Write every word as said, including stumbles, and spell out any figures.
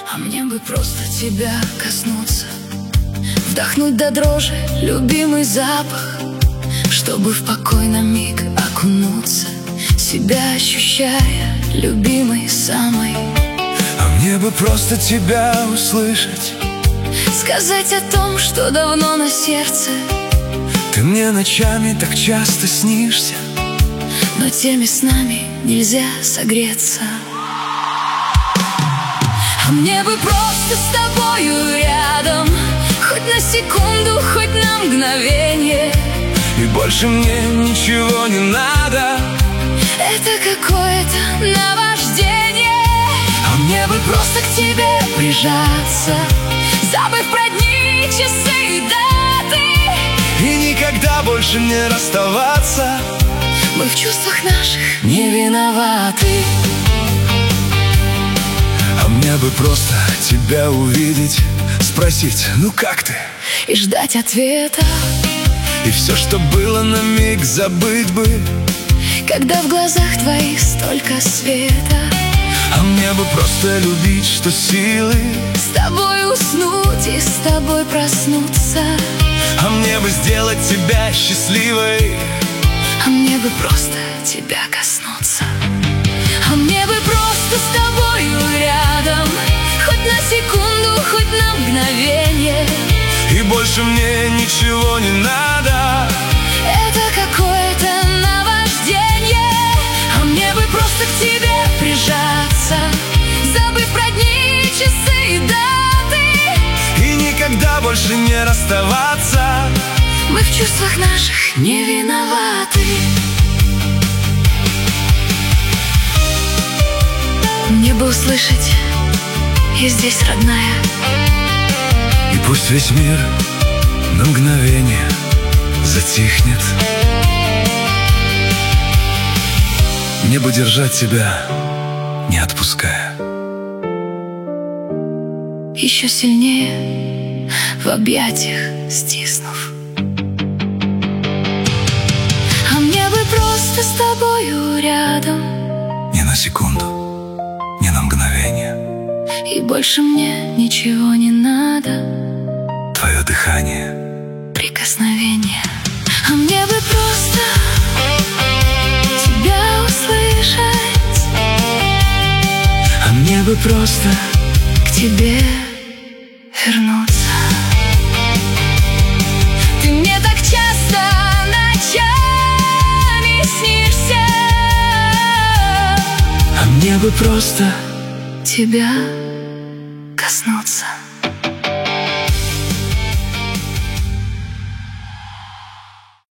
А мне бы просто тебя коснуться, вдохнуть до дрожи любимый запах, чтобы в покой на миг окунуться, себя ощущая любимой самой. А мне бы просто тебя услышать, сказать о том, что давно на сердце. Ты мне ночами так часто снишься, но теми снами нельзя согреться. А мне бы просто с тобою рядом, хоть на секунду, хоть на мгновение, и больше мне ничего не надо. Это какое-то наваждение. А мне бы Просто к тебе прижаться, забыв про дни, часы и даты, и никогда больше не расставаться. Мы в чувствах наших не виноваты. А мне бы просто тебя увидеть, спросить, ну как ты? И ждать ответа. И все, что было, на миг забыть бы, когда в глазах твоих столько света. А мне бы просто любить, что силы, с тобой уснуть и с тобой проснуться. А мне бы сделать тебя счастливой. А мне бы просто тебя коснуться. А мне бы просто с тобою рядом, хоть на секунду, хоть на мгновение, и больше мне ничего не надо. Это какое-то наваждение. А мне бы просто к тебе прижаться, забыв про дни, часы и даты, и никогда больше не расставаться. Мы в чувствах наших не виноваты. Мне бы услышать: я здесь, родная. И пусть весь мир на мгновение затихнет, мне бы держать тебя, не отпуская, еще сильнее в объятиях стиснув. А мне бы просто с тобою рядом, ни на секунду, ни на мгновение, и больше мне ничего не надо. Твое дыхание, прикосновение. А мне бы просто тебя услышать. А мне бы просто к тебе вернуться. Ты мне так часто ночами снишься. А мне бы просто тебя